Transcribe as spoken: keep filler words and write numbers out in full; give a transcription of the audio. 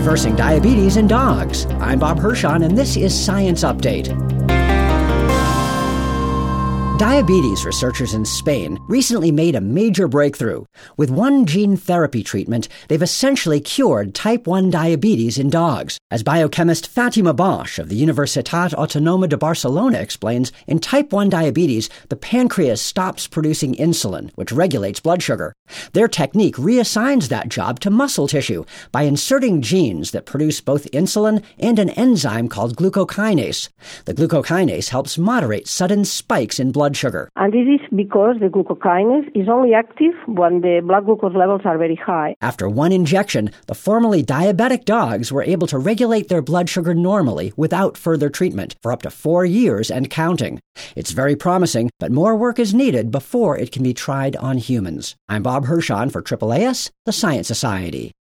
reversing diabetes in dogs. I'm Bob Hirschon, and this is Science Update. Diabetes researchers in Spain recently made a major breakthrough. With one gene therapy treatment, they've essentially cured type one diabetes in dogs. As biochemist Fatima Bosch of the Universitat Autònoma de Barcelona explains, in type one diabetes, the pancreas stops producing insulin, which regulates blood sugar. Their technique reassigns that job to muscle tissue by inserting genes that produce both insulin and an enzyme called glucokinase. The glucokinase helps moderate sudden spikes in blood sugar. And this is because the glucokinase is only active when the blood glucose levels are very high. After one injection, the formerly diabetic dogs were able to regulate their blood sugar normally without further treatment for up to four years and counting. It's very promising, but more work is needed before it can be tried on humans. I'm Bob Hirschon for A A A S, the Science Society.